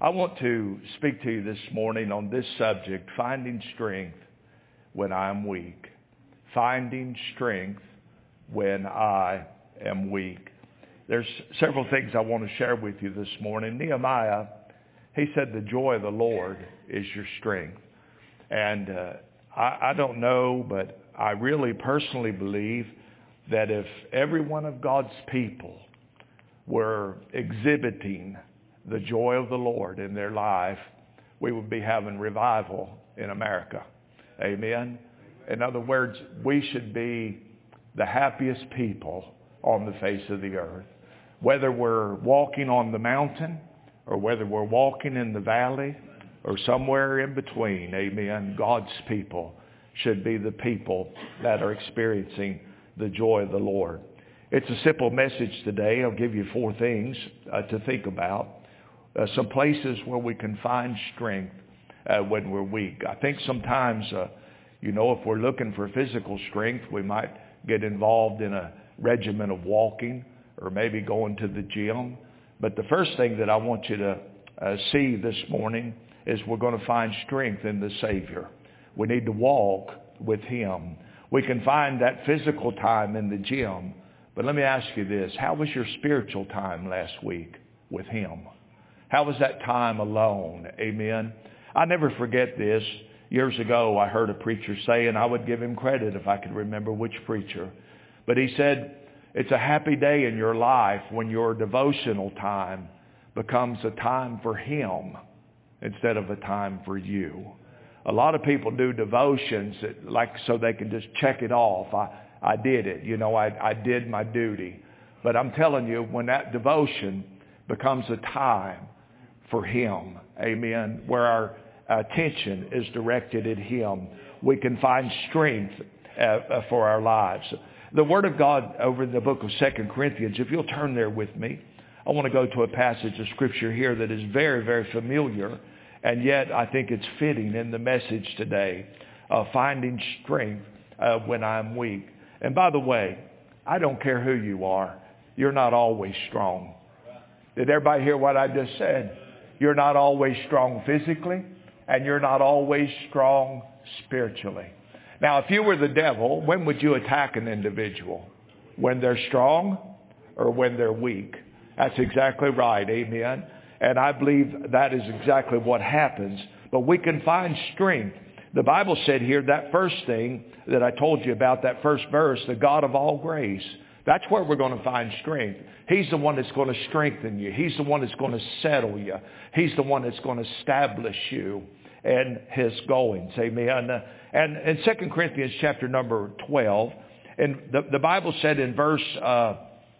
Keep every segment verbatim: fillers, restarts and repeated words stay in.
I want to speak to you this morning on this subject, finding strength when I'm weak. Finding strength when I am weak. There's several things I want to share with you this morning. Nehemiah, he said the joy of the Lord is your strength. And uh, I, I don't know, but I really personally believe that if every one of God's people were exhibiting the joy of the Lord in their life, we would be having revival in America. Amen. In other words, we should be the happiest people on the face of the earth. Whether we're walking on the mountain or whether we're walking in the valley or somewhere in between, amen, God's people should be the people that are experiencing the joy of the Lord. It's a simple message today. I'll give you four things uh, to think about. Uh, some places where we can find strength uh, when we're weak. I think sometimes, uh, you know, if we're looking for physical strength, we might get involved in a regimen of walking or maybe going to the gym. But the first thing that I want you to uh, see this morning is we're going to find strength in the Savior. We need to walk with Him. We can find that physical time in the gym. But let me ask you this. How was your spiritual time last week with Him? How was that time alone? Amen. I never forget this. Years ago, I heard a preacher say, and I would give him credit if I could remember which preacher. But he said, it's a happy day in your life when your devotional time becomes a time for Him instead of a time for you. A lot of people do devotions that, like so they can just check it off. I, I did it. You know, I, I did my duty. But I'm telling you, when that devotion becomes a time for Him, amen, where our attention is directed at Him, we can find strength uh, for our lives. The Word of God over in the book of Second Corinthians, if you'll turn there with me, I want to go to a passage of Scripture here that is very, very familiar, and yet I think it's fitting in the message today, uh, finding strength uh, when I'm weak. And by the way, I don't care who you are, you're not always strong. Did everybody hear what I just said? You're not always strong physically, and you're not always strong spiritually. Now, if you were the devil, when would you attack an individual? When they're strong or when they're weak? That's exactly right, amen. And I believe that is exactly what happens. But we can find strength. The Bible said here, that first thing that I told you about, that first verse, the God of all grace, that's where we're going to find strength. He's the one that's going to strengthen you. He's the one that's going to settle you. He's the one that's going to establish you in His goings. Amen. And in Second Corinthians chapter number twelve, and the, the Bible said in verse uh,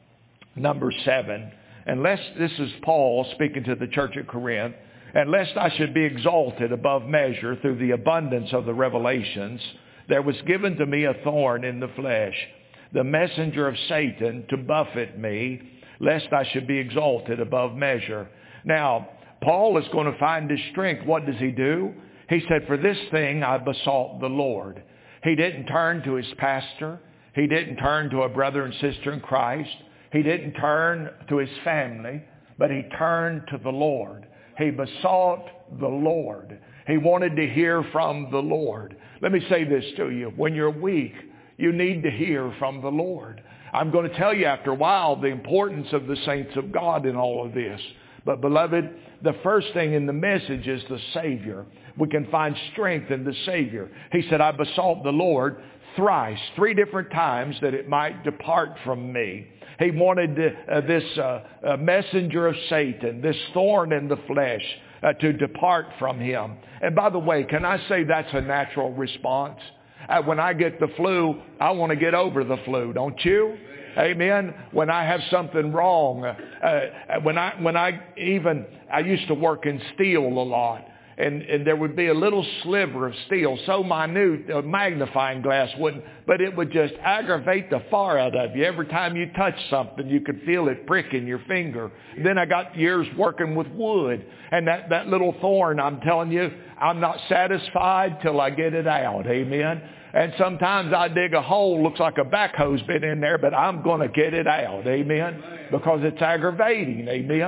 number seven, unless, this is Paul speaking to the church at Corinth, and lest I should be exalted above measure through the abundance of the revelations, there was given to me a thorn in the flesh, the messenger of Satan to buffet me, lest I should be exalted above measure. Now, Paul is going to find his strength. What does he do? He said, for this thing I besought the Lord. He didn't turn to his pastor. He didn't turn to a brother and sister in Christ. He didn't turn to his family, but he turned to the Lord. He besought the Lord. He wanted to hear from the Lord. Let me say this to you. When you're weak, you need to hear from the Lord. I'm going to tell you after a while the importance of the saints of God in all of this. But beloved, the first thing in the message is the Savior. We can find strength in the Savior. He said, I besought the Lord thrice, three different times, that it might depart from me. He wanted uh, this uh, uh, messenger of Satan, this thorn in the flesh, uh, to depart from him. And by the way, can I say that's a natural response? Uh, when I get the flu, I want to get over the flu, don't you? Amen. When I have something wrong, uh, when I when I even I used to work in steel a lot, and and there would be a little sliver of steel, so minute, a magnifying glass wouldn't, but it would just aggravate the far out of you. Every time you touch something, you could feel it pricking your finger. Then I got years working with wood, and that that little thorn, I'm telling you, I'm not satisfied till I get it out. Amen. And sometimes I dig a hole, looks like a backhoe's been in there, but I'm going to get it out. Amen. Because it's aggravating. Amen.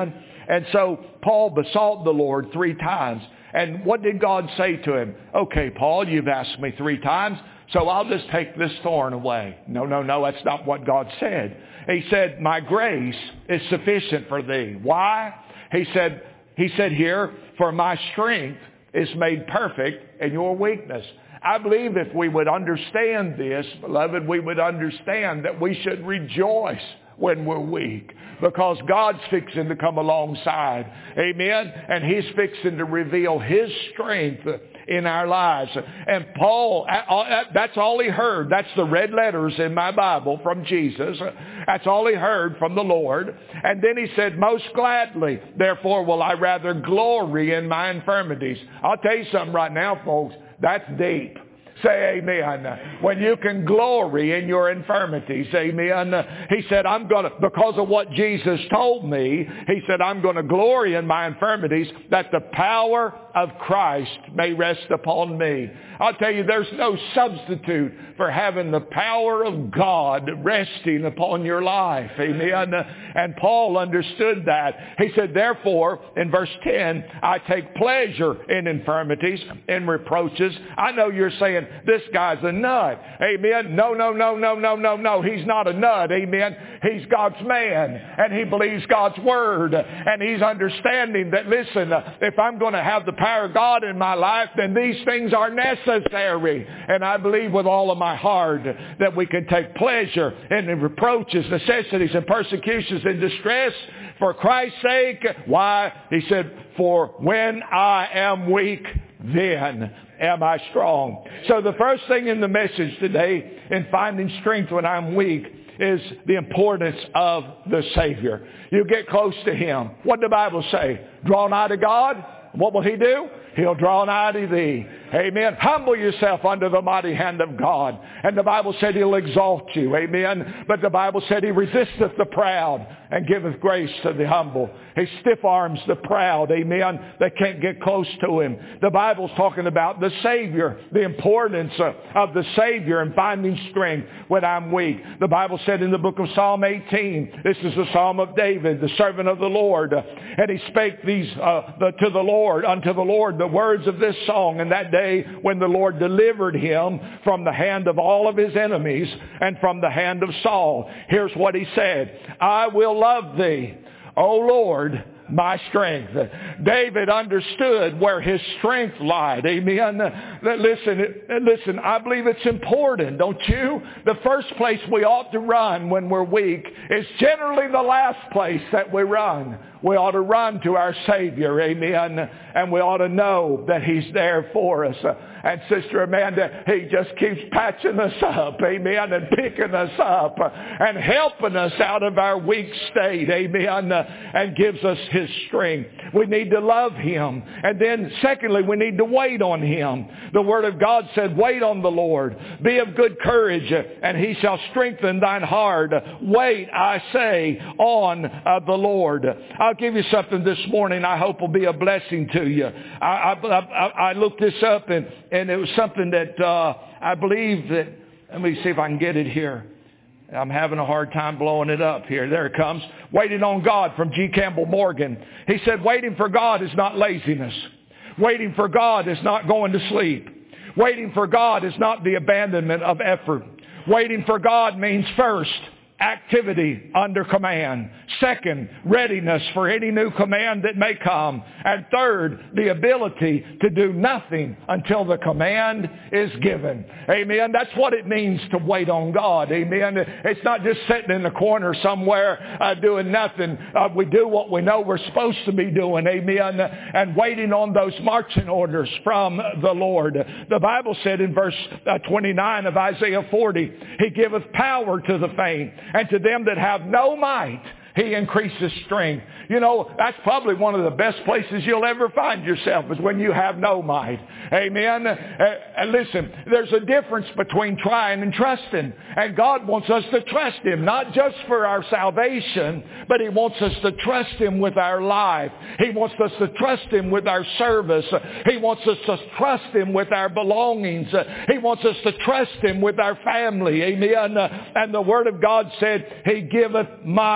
And so Paul besought the Lord three times. And what did God say to him? Okay, Paul, you've asked me three times, so I'll just take this thorn away. No, no, no, that's not what God said. He said, my grace is sufficient for thee. Why? He said, he said here, for my strength is made perfect in your weakness. I believe if we would understand this, beloved, we would understand that we should rejoice when we're weak, because God's fixing to come alongside. Amen? And He's fixing to reveal His strength in our lives. And Paul, that's all he heard. That's the red letters in my Bible from Jesus. That's all he heard from the Lord. And then he said, most gladly, therefore will I rather glory in my infirmities. I'll tell you something right now, folks. That's deep. Say amen. When you can glory in your infirmities, amen. He said, I'm going to, because of what Jesus told me, he said, I'm going to glory in my infirmities that the power of Christ may rest upon me. I'll tell you, there's no substitute for having the power of God resting upon your life. Amen. And Paul understood that. He said, therefore, in verse ten, I take pleasure in infirmities, in reproaches. I know you're saying, this guy's a nut. Amen. No, no, no, no, no, no, no. He's not a nut. Amen. He's God's man, and he believes God's word, and he's understanding that, listen, if I'm going to have the power of God in my life, then these things are necessary. And I believe with all of my heart that we can take pleasure in the reproaches, necessities, and persecutions and distress for Christ's sake. Why? He said, for when I am weak, then am I strong. So the first thing in the message today in finding strength when I'm weak is the importance of the Savior. You get close to Him. What did the Bible say? Draw nigh to God. What will He do? He'll draw nigh to thee. Amen. Humble yourself under the mighty hand of God. And the Bible said He'll exalt you. Amen. But the Bible said He resisteth the proud and giveth grace to the humble. He stiff arms the proud. Amen. They can't get close to Him. The Bible's talking about the Savior, the importance of the Savior and finding strength when I'm weak. The Bible said in the book of Psalm eighteen, this is the Psalm of David, the servant of the Lord. And he spake these uh, the, to the Lord, unto the Lord, the words of this song in that day when the Lord delivered him from the hand of all of his enemies and from the hand of Saul. Here's what he said. I will love thee, O Lord, my strength. David understood where his strength lied. Amen. Listen, listen, I believe it's important, don't you? The first place we ought to run when we're weak is generally the last place that we run. We ought to run to our Savior, amen, and we ought to know that He's there for us. And Sister Amanda, He just keeps patching us up, amen, and picking us up and helping us out of our weak state, amen, and gives us His strength. We need to love Him. And then secondly, we need to wait on Him. The Word of God said, wait on the Lord. Be of good courage, and He shall strengthen thine heart. Wait, I say, on uh, the Lord. I'll give you something this morning I hope will be a blessing to you. I, I, I, I looked this up, and, and it was something that uh, I believe that, let me see if I can get it here. I'm having a hard time blowing it up here. There it comes. Waiting on God from G. Campbell Morgan. He said, waiting for God is not laziness. Waiting for God is not going to sleep. Waiting for God is not the abandonment of effort. Waiting for God means first, activity under command. Second, readiness for any new command that may come. And third, the ability to do nothing until the command is given. Amen. That's what it means to wait on God. Amen. It's not just sitting in the corner somewhere uh, doing nothing. Uh, we do what we know we're supposed to be doing. Amen. And waiting on those marching orders from the Lord. The Bible said in verse uh, twenty-nine of Isaiah forty, He giveth power to the faint, and to them that have no might, He increases strength. You know, that's probably one of the best places you'll ever find yourself is when you have no might. Amen. Uh, and listen, there's a difference between trying and trusting. And God wants us to trust Him, not just for our salvation, but He wants us to trust Him with our life. He wants us to trust Him with our service. He wants us to trust Him with our belongings. He wants us to trust Him with our family. Amen. And the Word of God said, He giveth might.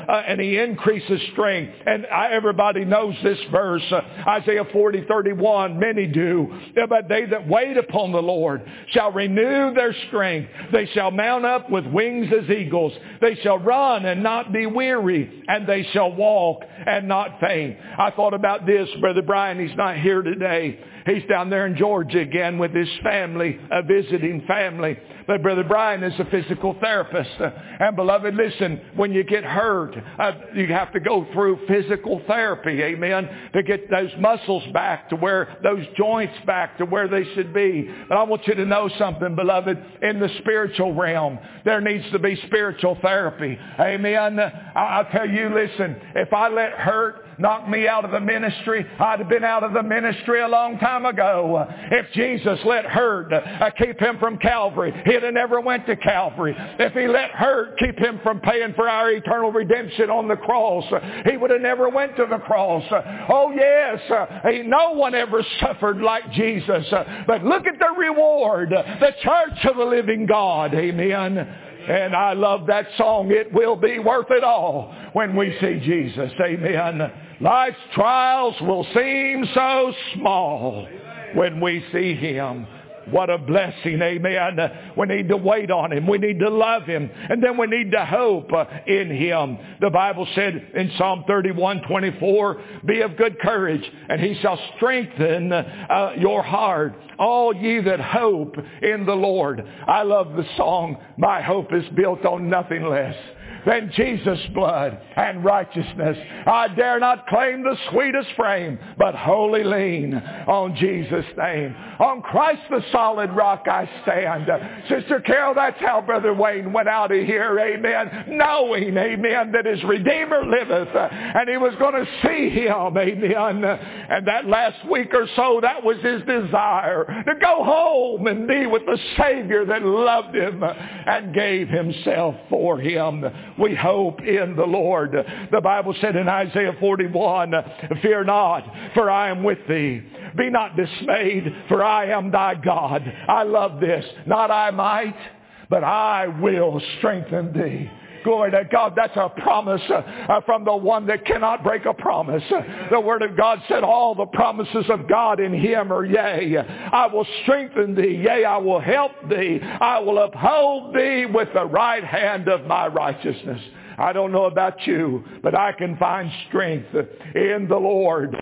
uh, and He increases strength. And I, everybody knows this verse, uh, Isaiah forty thirty-one. Many do. But they that wait upon the Lord shall renew their strength. They shall mount up with wings as eagles. They shall run and not be weary, and they shall walk and not faint. I thought about this, Brother Brian. He's not here today. He's down there in Georgia again with his family, a visiting family. But Brother Brian is a physical therapist. Uh, and beloved, listen, when you get hurt, uh, you have to go through physical therapy, amen, to get those muscles back to where, those joints back to where they should be. But I want you to know something, beloved, in the spiritual realm, there needs to be spiritual therapy. Amen. I, I'll tell you, listen, if I let hurt knock me out of the ministry, I'd have been out of the ministry a long time ago. If Jesus let hurt uh, keep him from Calvary, he'd have never went to Calvary. If he let hurt keep him from paying for our eternal redemption on the cross, uh, he would have never went to the cross. Uh, oh yes, uh, he, no one ever suffered like Jesus. Uh, but look at the reward, uh, the church of the living God. Amen. And I love that song, It Will Be Worth It All when we see Jesus. Amen. Life's trials will seem so small when we see Him. What a blessing, amen. We need to wait on Him. We need to love Him. And then we need to hope uh, in Him. The Bible said in Psalm thirty-one twenty-four, be of good courage, and He shall strengthen uh, your heart. All ye that hope in the Lord. I love the song, my hope is built on nothing less than Jesus' blood and righteousness. I dare not claim the sweetest frame, but wholly lean on Jesus' name. On Christ the solid rock I stand. Sister Carol, that's how Brother Wayne went out of here, amen, knowing, amen, that his Redeemer liveth, and he was going to see Him, amen. And that last week or so, that was his desire, to go home and be with the Savior that loved him and gave Himself for him. We hope in the Lord. The Bible said in Isaiah forty-one, fear not, for I am with thee. Be not dismayed, for I am thy God. I love this. Not I might, but I will strengthen thee. Glory to God. That's a promise uh, from the one that cannot break a promise. The Word of God said all the promises of God in Him are yea. I will strengthen thee. Yea, I will help thee. I will uphold thee with the right hand of my righteousness. I don't know about you, but I can find strength in the Lord.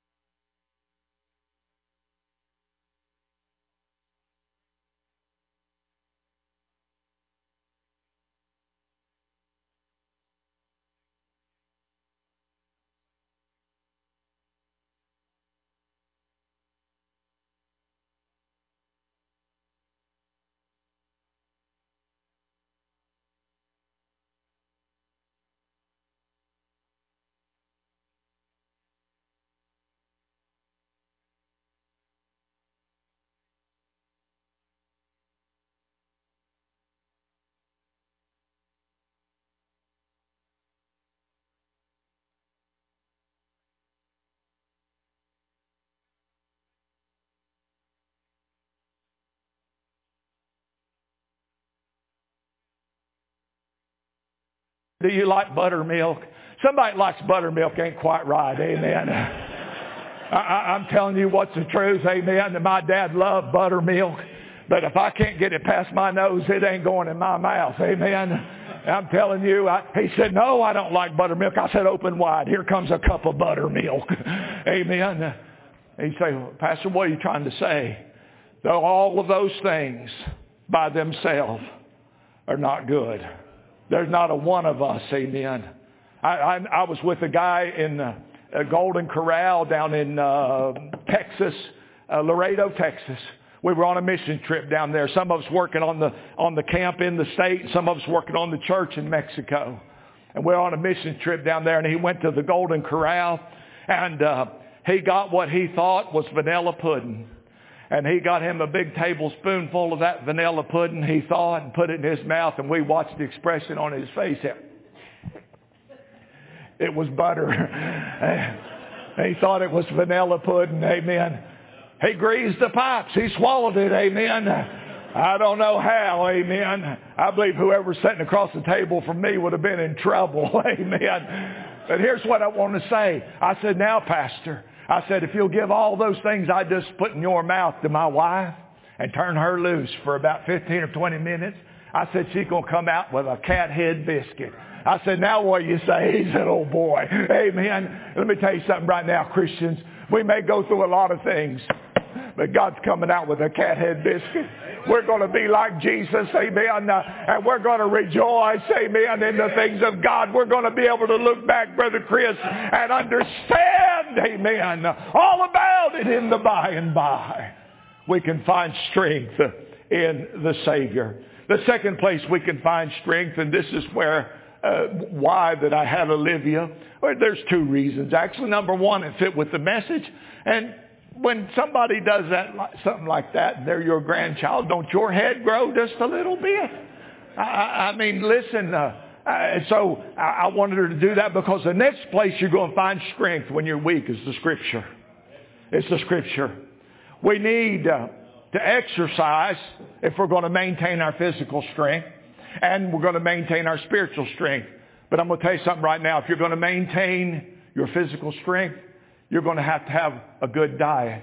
Do you like buttermilk? Somebody likes buttermilk ain't quite right, amen. I, I, I'm telling you what's the truth, amen. My dad loved buttermilk, but if I can't get it past my nose, it ain't going in my mouth, amen. I'm telling you, I, he said, no, I don't like buttermilk. I said, open wide. Here comes a cup of buttermilk, amen. He'd say, Pastor, what are you trying to say? Though all of those things by themselves are not good. There's not a one of us, amen. I, I, I was with a guy in uh, a Golden Corral down in uh, Texas, uh, Laredo, Texas. We were on a mission trip down there. Some of us working on the on the camp in the state, some of us working on the church in Mexico. And we we're on a mission trip down there, and he went to the Golden Corral, and uh, he got what he thought was vanilla pudding. And he got him a big tablespoonful of that vanilla pudding, he thought, and put it in his mouth, and we watched the expression on his face. It was butter. He thought it was vanilla pudding, amen. He greased the pipes. He swallowed it, amen. I don't know how, amen. I believe whoever's sitting across the table from me would have been in trouble, amen. But here's what I want to say. I said, now, Pastor, I said, if you'll give all those things I just put in your mouth to my wife and turn her loose for about fifteen or twenty minutes, I said, she's going to come out with a cat head biscuit. I said, now what do you say? He said, oh boy, amen. Let me tell you something right now, Christians. We may go through a lot of things, but God's coming out with a cat head biscuit. We're going to be like Jesus, amen, uh, and we're going to rejoice, amen, in the things of God. We're going to be able to look back, Brother Chris, and understand, amen, all about it in the by and by. We can find strength in the Savior. The second place we can find strength, and this is where, uh, why that I had Olivia, well, there's two reasons. Actually, number one, it fit with the message, and when somebody does that, something like that, and they're your grandchild, don't your head grow just a little bit? I, I mean, listen, uh, uh, so I, I wanted her to do that because the next place you're going to find strength when you're weak is the Scripture. It's the Scripture. We need uh, to exercise if we're going to maintain our physical strength, and we're going to maintain our spiritual strength. But I'm going to tell you something right now. If you're going to maintain your physical strength, you're going to have to have a good diet.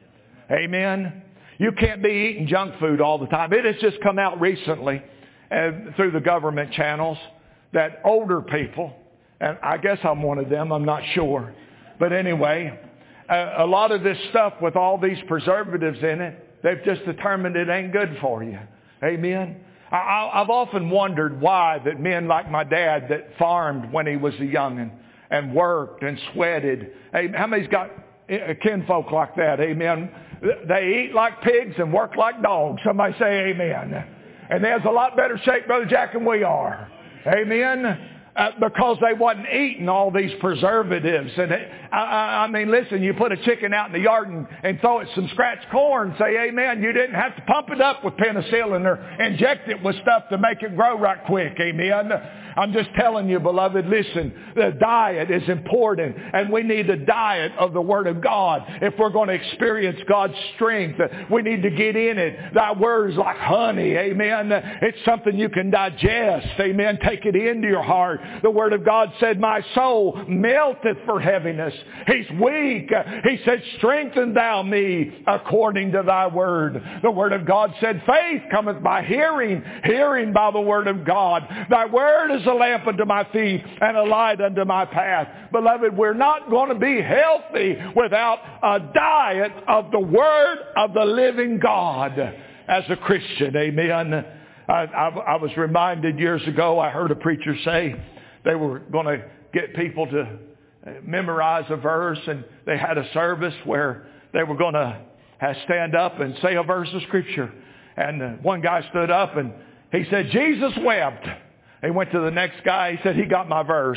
Amen. You can't be eating junk food all the time. It has just come out recently uh, through the government channels that older people, and I guess I'm one of them, I'm not sure. But anyway, uh, a lot of this stuff with all these preservatives in it, they've just determined it ain't good for you. Amen. I, I've often wondered why that men like my dad that farmed when he was a young'un, and worked and sweated. Hey, how many's got kinfolk like that? Amen. They eat like pigs and work like dogs. Somebody say amen. And they're a lot better shape, Brother Jack, than we are. Amen. Uh, because they wasn't eating all these preservatives. And it, I, I mean, listen, you put a chicken out in the yard and, and throw it some scratched corn, say amen. You didn't have to pump it up with penicillin or inject it with stuff to make it grow right quick. Amen. I'm just telling you, beloved, listen, the diet is important, and we need a diet of the Word of God. If we're going to experience God's strength, we need to get in it. Thy Word is like honey, amen. It's something you can digest, amen. Take it into your heart. The Word of God said, my soul melteth for heaviness. He's weak. He said, strengthen thou me according to thy Word. The Word of God said, faith cometh by hearing, hearing by the Word of God. Thy Word is a lamp unto my feet and a light unto my path. Beloved, we're not going to be healthy without a diet of the Word of the living God as a Christian. Amen. I, I, I was reminded years ago, I heard a preacher say they were going to get people to memorize a verse, and they had a service where they were going to stand up and say a verse of Scripture. And one guy stood up and he said, Jesus wept. He went to the next guy. He said, he got my verse.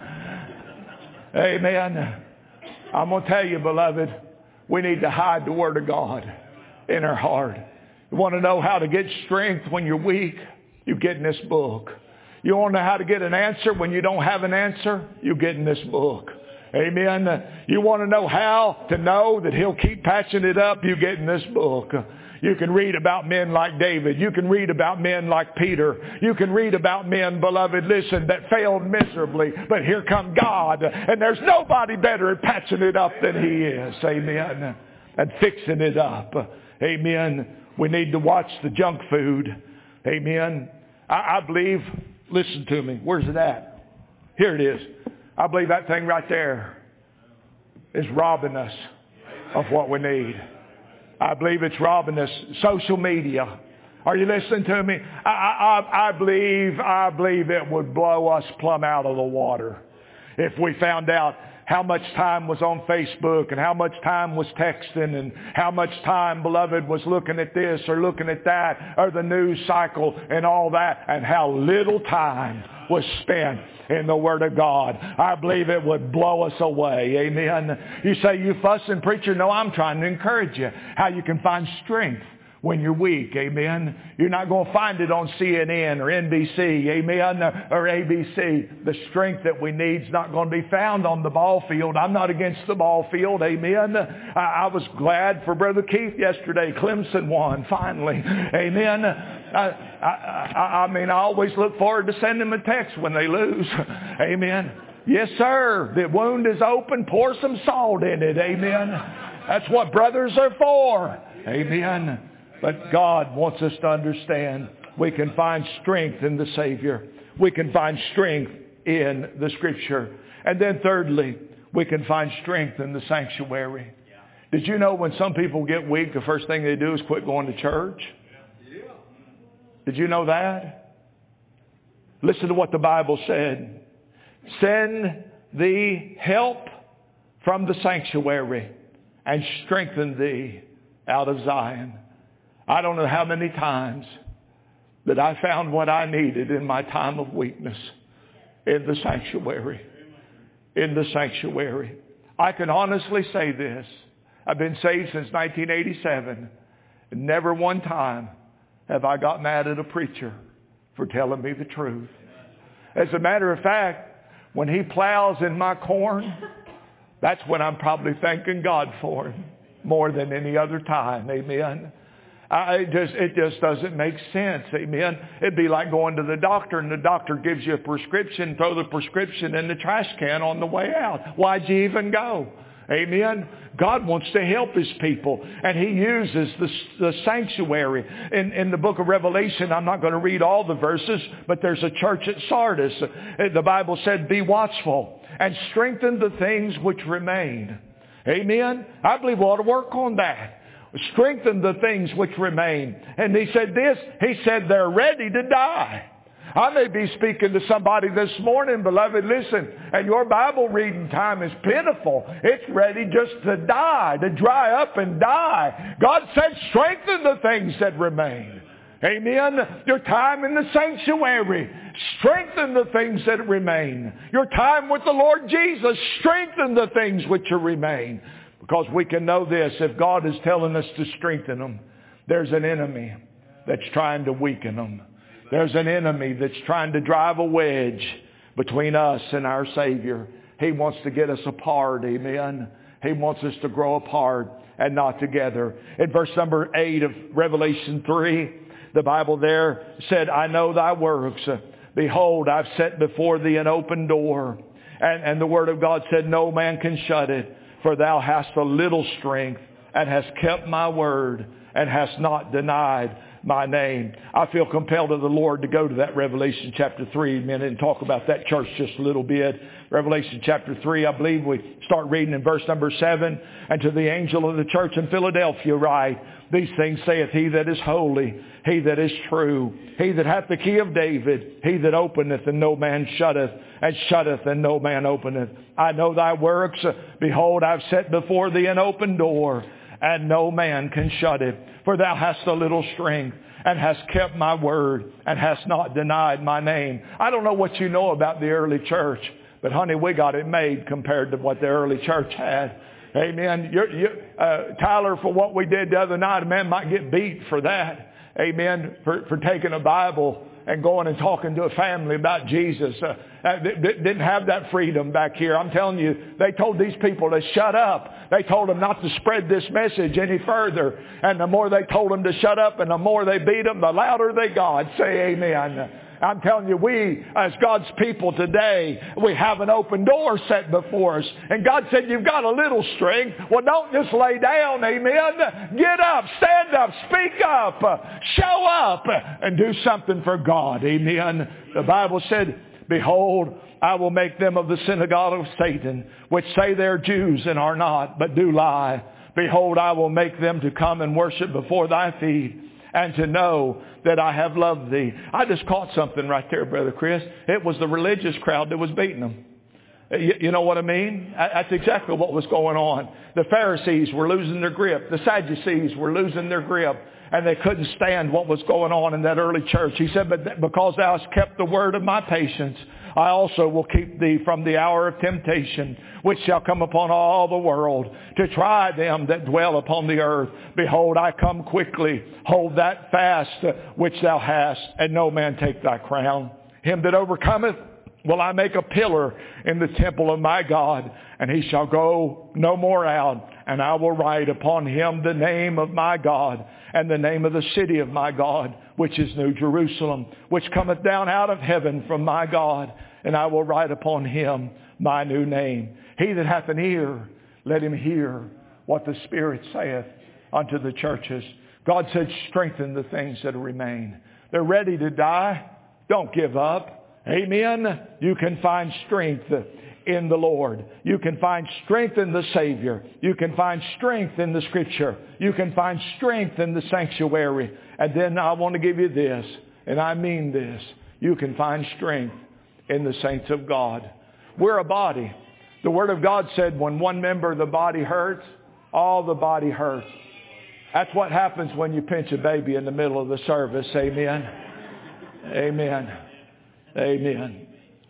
Amen. I'm going to tell you, beloved, we need to hide the Word of God in our heart. You want to know how to get strength when you're weak? You get in this book. You want to know how to get an answer when you don't have an answer? You get in this book. Amen. You want to know how to know that He'll keep patching it up? You get in this book. You can read about men like David. You can read about men like Peter. You can read about men, beloved, listen, that failed miserably. But here come God, and there's nobody better at patching it up than He is. Amen. And fixing it up. Amen. We need to watch the junk food. Amen. I, I believe, listen to me. Where's it at? Here it is. I believe that thing right there is robbing us of what we need. I believe it's robbing us. Social media. Are you listening to me? I, I, I believe, I believe it would blow us plumb out of the water if we found out how much time was on Facebook and how much time was texting and how much time, beloved, was looking at this or looking at that or the news cycle and all that, and how little time was spent in the Word of God. I believe it would blow us away. Amen. You say, you fussing preacher? No, I'm trying to encourage you how you can find strength when you're weak. Amen. You're not going to find it on C N N or N B C. Amen. Or A B C. The strength that we need is not going to be found on the ball field. I'm not against the ball field. Amen. I, I was glad for Brother Keith yesterday. Clemson won finally. Amen. I, I, I, I mean, I always look forward to sending them a text when they lose. Amen. Yes, sir. The wound is open. Pour some salt in it. Amen. That's what brothers are for. Amen. But God wants us to understand we can find strength in the Savior. We can find strength in the Scripture. And then thirdly, we can find strength in the sanctuary. Did you know when some people get weak, the first thing they do is quit going to church? Did you know that? Listen to what the Bible said. Send thee help from the sanctuary and strengthen thee out of Zion. I don't know how many times that I found what I needed in my time of weakness in the sanctuary. In the sanctuary. I can honestly say this. I've been saved since nineteen eighty-seven. And never one time have I got mad at a preacher for telling me the truth. As a matter of fact, when he plows in my corn, that's when I'm probably thanking God for him more than any other time. Amen. I, it just it just doesn't make sense. Amen. It'd be like going to the doctor and the doctor gives you a prescription, throw the prescription in the trash can on the way out. Why'd you even go? Amen. God wants to help His people, and He uses the, the sanctuary. In, in the book of Revelation, I'm not going to read all the verses, but there's a church at Sardis. The Bible said, be watchful and strengthen the things which remain. Amen. I believe we ought to work on that. Strengthen the things which remain. And he said this, he said they're ready to die. I may be speaking to somebody this morning, beloved, listen, and your Bible reading time is pitiful. It's ready just to die, to dry up and die. God said strengthen the things that remain. Amen. Your time in the sanctuary, strengthen the things that remain. Your time with the Lord Jesus, strengthen the things which remain. Because we can know this, if God is telling us to strengthen them, there's an enemy that's trying to weaken them. There's an enemy that's trying to drive a wedge between us and our Savior. He wants to get us apart, amen. He wants us to grow apart and not together. In verse number eight of Revelation three, the Bible there said, I know thy works. Behold, I've set before thee an open door. And, and the Word of God said, no man can shut it. For thou hast a little strength and hast kept my word and hast not denied my name. I feel compelled of the Lord to go to that Revelation chapter three a minute and talk about that church just a little bit. Revelation chapter three, I believe we start reading in verse number seven. And to the angel of the church in Philadelphia write, these things saith he that is holy, he that is true, he that hath the key of David, he that openeth and no man shutteth, and shutteth and no man openeth. I know thy works. Behold, I've set before thee an open door, and no man can shut it. For thou hast a little strength, and hast kept my word, and hast not denied my name. I don't know what you know about the early church, but honey, we got it made compared to what the early church had. Amen. You're, you, uh, Tyler, for what we did the other night, a man might get beat for that. Amen. For, for taking a Bible and going and talking to a family about Jesus. Uh, uh, they, they didn't have that freedom back here. I'm telling you, they told these people to shut up. They told them not to spread this message any further. And the more they told them to shut up and the more they beat them, the louder they got. Say amen. I'm telling you, we, as God's people today, we have an open door set before us. And God said, you've got a little strength. Well, don't just lay down, amen. Get up, stand up, speak up, show up, and do something for God, amen. The Bible said, behold, I will make them of the synagogue of Satan, which say they're Jews and are not, but do lie. Behold, I will make them to come and worship before thy feet, and to know that I have loved thee. I just caught something right there, Brother Chris. It was the religious crowd that was beating them. You, you know what I mean? That's exactly what was going on. The Pharisees were losing their grip. The Sadducees were losing their grip. And they couldn't stand what was going on in that early church. He said, but because thou hast kept the word of my patience, I also will keep thee from the hour of temptation, which shall come upon all the world, to try them that dwell upon the earth. Behold, I come quickly. Hold that fast which thou hast, and no man take thy crown. Him that overcometh will I make a pillar in the temple of my God, and he shall go no more out. And I will write upon him the name of my God, and the name of the city of my God, which is New Jerusalem, which cometh down out of heaven from my God. And I will write upon him my new name. He that hath an ear, let him hear what the Spirit saith unto the churches. God said, strengthen the things that remain. They're ready to die. Don't give up. Amen. You can find strength in the Lord. You can find strength in the Savior. You can find strength in the Scripture. You can find strength in the sanctuary. And then I want to give you this, and I mean this. You can find strength in the saints of God. We're a body. The Word of God said when one member of the body hurts, all the body hurts. That's what happens when you pinch a baby in the middle of the service. Amen. Amen. Amen.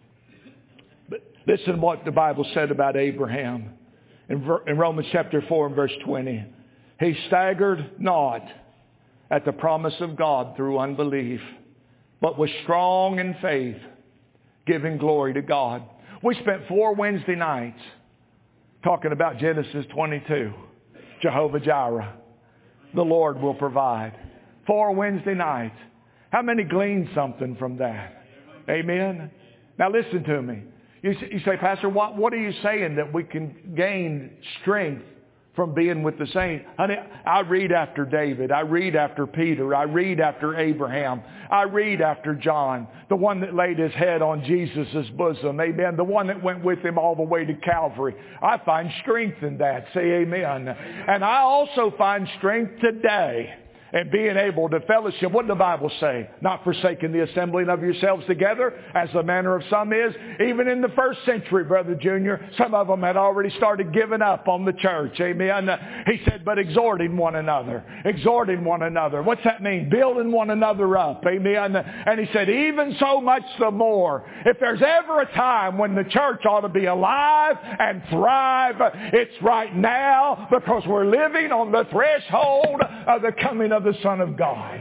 But listen to what the Bible said about Abraham. In, in Romans chapter four and verse twenty. He staggered not at the promise of God through unbelief, but was strong in faith, giving glory to God. We spent four Wednesday nights talking about Genesis twenty-two. Jehovah Jireh. The Lord will provide. Four Wednesday nights. How many gleaned something from that? Amen. Now listen to me. You, you say, Pastor, what, what are you saying that we can gain strength from being with the saints? Honey, I read after David. I read after Peter. I read after Abraham. I read after John, the one that laid his head on Jesus' bosom. Amen. The one that went with him all the way to Calvary. I find strength in that. Say amen. And I also find strength today and being able to fellowship. What did the Bible say? Not forsaking the assembling of yourselves together, as the manner of some is. Even in the first century, Brother Junior, some of them had already started giving up on the church. Amen. He said, but exhorting one another. Exhorting one another. What's that mean? Building one another up. Amen. And he said, even so much the more. If there's ever a time when the church ought to be alive and thrive, it's right now, because we're living on the threshold of the coming of the Son of God.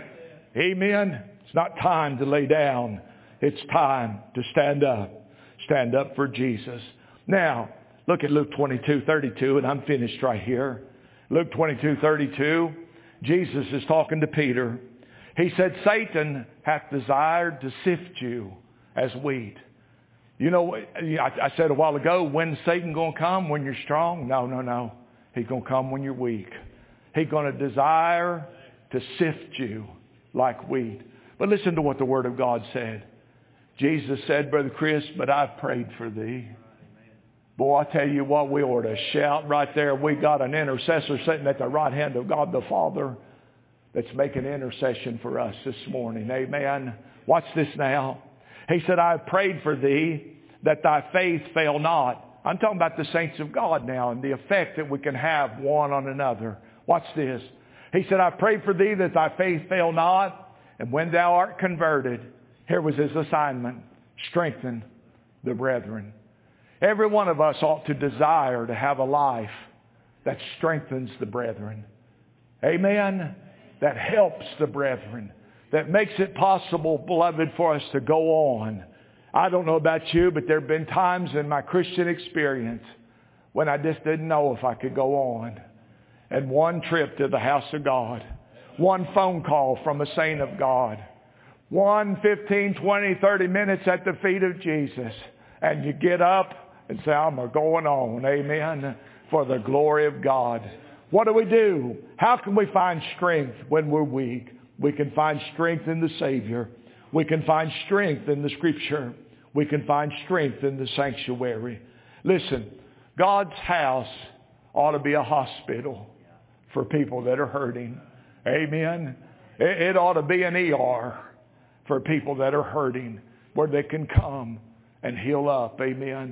Amen. It's not time to lay down. It's time to stand up. Stand up for Jesus. Now, look at Luke twenty-two thirty-two, and I'm finished right here. Luke twenty-two thirty-two, Jesus is talking to Peter. He said, Satan hath desired to sift you as wheat. You know, I said a while ago, when's Satan going to come? When you're strong? No, no, no. He's going to come when you're weak. He's going to desire to sift you like wheat. But listen to what the Word of God said. Jesus said, Brother Chris, but I've prayed for thee. Boy, I tell you what, we ought to shout right there. We got an intercessor sitting at the right hand of God the Father that's making intercession for us this morning. Amen. Watch this now. He said, I've prayed for thee that thy faith fail not. I'm talking about the saints of God now and the effect that we can have one on another. Watch this. He said, I pray for thee that thy faith fail not, and when thou art converted, here was his assignment, strengthen the brethren. Every one of us ought to desire to have a life that strengthens the brethren. Amen? That helps the brethren. That makes it possible, beloved, for us to go on. I don't know about you, but there have been times in my Christian experience when I just didn't know if I could go on. And one trip to the house of God, one phone call from a saint of God, one fifteen, twenty, thirty minutes at the feet of Jesus, and you get up and say, I'm going on, amen, for the glory of God. What do we do? How can we find strength when we're weak? We can find strength in the Savior. We can find strength in the Scripture. We can find strength in the sanctuary. Listen, God's house ought to be a hospital for people that are hurting. Amen. It, it ought to be an E R for people that are hurting, where they can come and heal up. Amen.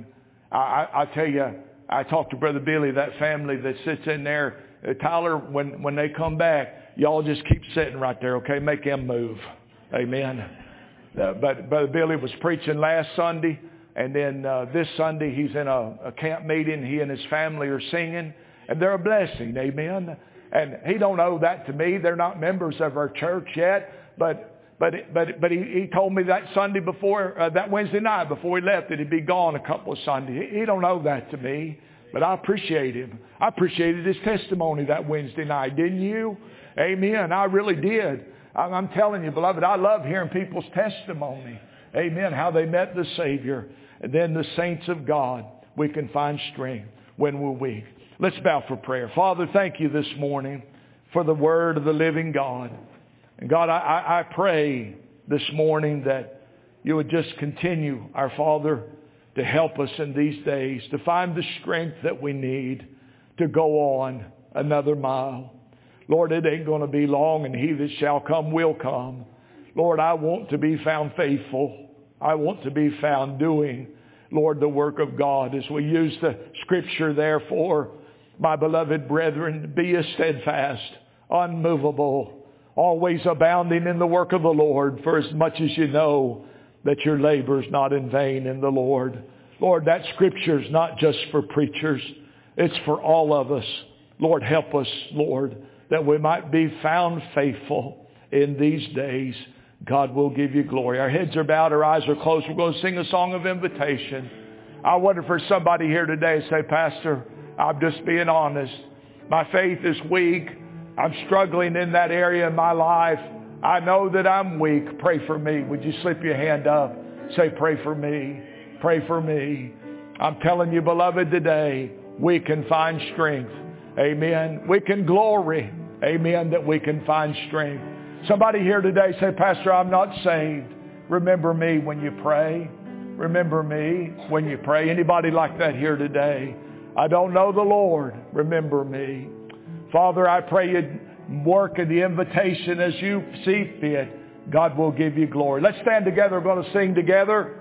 I, I, I tell you, I talked to Brother Billy, that family that sits in there. Uh, Tyler, when, when they come back, y'all just keep sitting right there, okay? Make them move. Amen. Uh, but Brother Billy was preaching last Sunday, and then uh, this Sunday he's in a, a camp meeting. He and his family are singing, and they're a blessing. Amen. And he don't owe that to me. They're not members of our church yet, but but but but he, he told me that Sunday before, uh, that Wednesday night before he left, that he'd be gone a couple of Sundays. He, he don't owe that to me, but I appreciate him. I appreciated his testimony that Wednesday night, didn't you? Amen. I really did. I'm, I'm telling you, beloved, I love hearing people's testimony. Amen. How they met the Savior. And then the saints of God, we can find strength when we're weak. Let's bow for prayer. Father, thank you this morning for the word of the living God. And God, I, I, I pray this morning that you would just continue, our Father, to help us in these days, to find the strength that we need to go on another mile. Lord, it ain't going to be long, and he that shall come will come. Lord, I want to be found faithful. I want to be found doing, Lord, the work of God. As we use the scripture, therefore, my beloved brethren, be ye steadfast, unmovable, always abounding in the work of the Lord, for as much as you know that your labor is not in vain in the Lord. Lord, that scripture is not just for preachers. It's for all of us. Lord, help us, Lord, that we might be found faithful in these days. God will give you glory. Our heads are bowed, our eyes are closed. We're going to sing a song of invitation. I wonder if there's somebody here today say, Pastor, I'm just being honest. My faith is weak. I'm struggling in that area in my life. I know that I'm weak. Pray for me. Would you slip your hand up? Say, pray for me. Pray for me. I'm telling you, beloved, today we can find strength. Amen. We can glory. Amen. That we can find strength. Somebody here today say, Pastor, I'm not saved. Remember me when you pray. Remember me when you pray. Anybody like that here today? I don't know the Lord. Remember me. Father, I pray you'd work in the invitation as you see fit. God will give you glory. Let's stand together. We're going to sing together.